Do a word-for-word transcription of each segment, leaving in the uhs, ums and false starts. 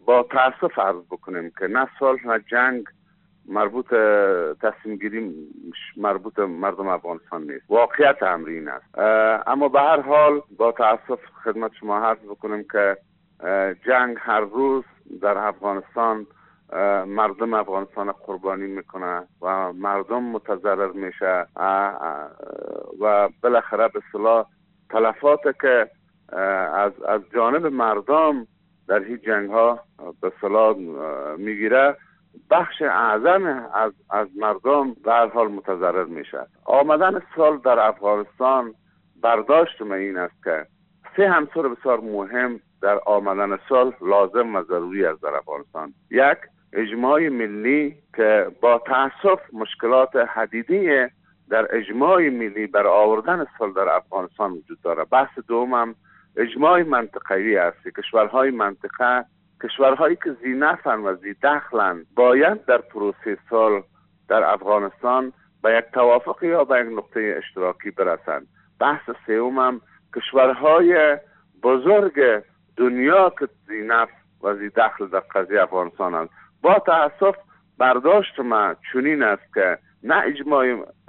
با تأسف عرض بکنیم که نه صلح نه جنگ مربوط تصمیم گیری مربوط مردم افغانستان نیست. واقعیت امر این است. اما به هر حال با تأسف خدمت شما عرض بکنیم که جنگ هر روز در افغانستان مردم افغانستان قربانی میکنه و مردم متضرر میشه و بالاخره به اصطلاح تلفات که از از جانب مردم در این جنگ ها به اصطلاح میگیره بخش اعظم از از مردم به هر حال متضرر میشه. آمدن صلح در افغانستان برداشت من این است که سه عنصر بسیار مهم در آمدن صلح لازم و ضروری است در افغانستان. یک، اجماع ملی که با تأسف مشکلات حدیدی در اجماع ملی بر آوردن صلح در افغانستان وجود داره. بحث دوم اجماع منطقه‌ای است. کشورهای منطقه، کشورهایی که ذی نفع و ذی دخلند، باید در پروسه صلح در افغانستان به یک توافق یا به یک نقطه اشتراکی برسند. بحث سوم کشورهای بزرگ دنیا که ذی نفع و ذی دخل در قضیه افغانستان است. با تأسف برداشت ما چنین است که نه اجماع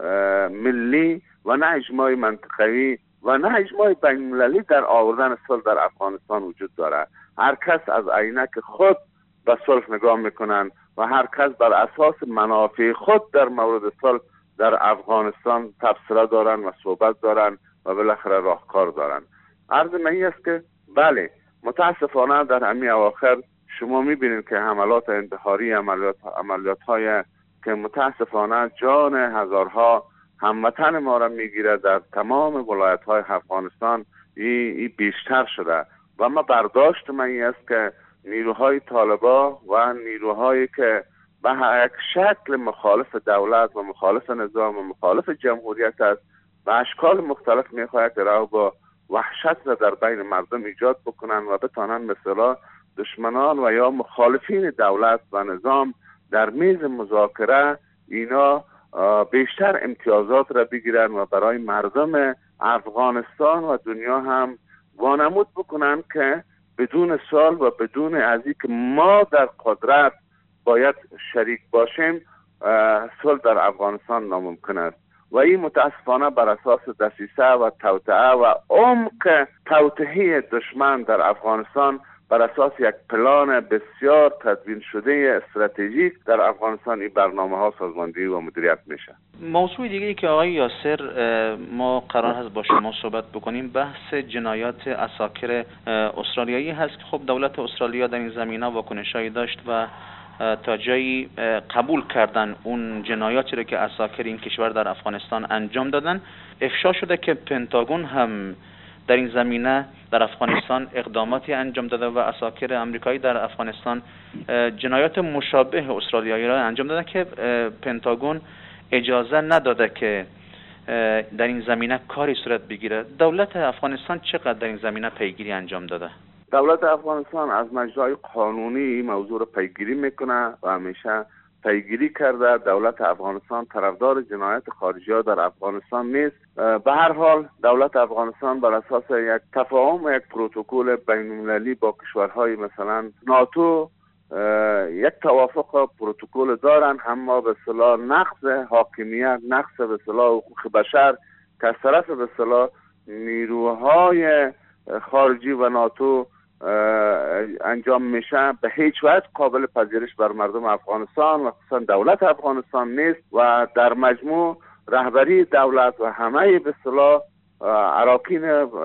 ملی و نه اجماع منطقه‌ای و نه اجماع بین‌المللی در آوردن صلح در افغانستان وجود دارد. هر کس از عینک خود به صلح نگاه میکنند و هر کس بر اساس منافع خود در مورد صلح در افغانستان تبصره دارند و صحبت دارند و بالاخره راهکار دارند. عرض من این است که بله، متاسفانه در همین اواخر شما میبینید که حملات انتحاری، عملیات عملیات های که متاسفانه جان هزارها هموطن ما را میگیره در تمام ولایت های افغانستان این ای بیشتر شده و ما برداشت من این است که نیروهای طالبا و نیروهایی که به یک شکل مخالف دولت و مخالف نظام و مخالف جمهوریت است و اشکال مختلف میخواهد که را با وحشت را در بین مردم ایجاد بکنن و بتانن مثلا دشمنان و یا مخالفین دولت و نظام در میز مذاکره اینا بیشتر امتیازات را بگیرن و برای مردم افغانستان و دنیا هم وانمود بکنن که بدون صلح و بدون از اینکه ما در قدرت باید شریک باشیم صلح در افغانستان ناممکن است و این متاسفانه بر اساس دسیسه و توطئه و عمق توطئه دشمن در افغانستان بر اساس یک پلان بسیار تدوین شده استراتژیک در افغانستان این برنامه ها سازماندهی و مدیریت میشه. موضوع دیگه ای که آقای یاسر ما قرار هست با شما صحبت بکنیم بحث جنایات عساکر استرالیایی هست که خب دولت استرالیا در این زمینه واکنشایی داشت و تا جایی قبول کردن اون جنایاتی رو که عساکر این کشور در افغانستان انجام دادن. افشا شده که پنتاگون هم در این زمینه در افغانستان اقداماتی انجام داده و عساکر امریکایی در افغانستان جنایات مشابه استرالیایی را انجام دادن که پنتاگون اجازه نداده که در این زمینه کاری صورت بگیره. دولت افغانستان چقدر در این زمینه پیگیری انجام داده؟ دولت افغانستان از مجرای قانونی این موضوع رو پیگیری میکنه و همیشه پیگیری کرده. دولت افغانستان طرفدار جنایت خارجی ها در افغانستان نیست. به هر حال دولت افغانستان بر اساس یک تفاهم و یک پروتکل بین‌المللی با کشورهای مثلا ناتو یک توافق پروتکل دارن، اما به اصطلاح نقض حاکمیت، نقض به اصطلاح حقوق بشر که از طرف به اصطلاح نیروهای خارجی و ناتو انجام میشه به هیچ وجه قابل پذیرش بر مردم افغانستان و خصوصا دولت افغانستان نیست و در مجموع رهبری دولت و همه به اصطلاح اراکین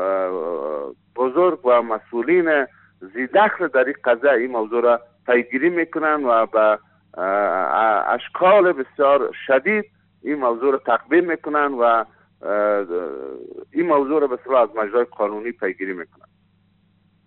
بزرگ و مسئولین ذی دخل در این قضیه این موضوع را پیگیری میکنن و به اشکال بسیار شدید این موضوع را تقبیل میکنن و این موضوع را به اصطلاح از مجرای قانونی پیگیری میکنن.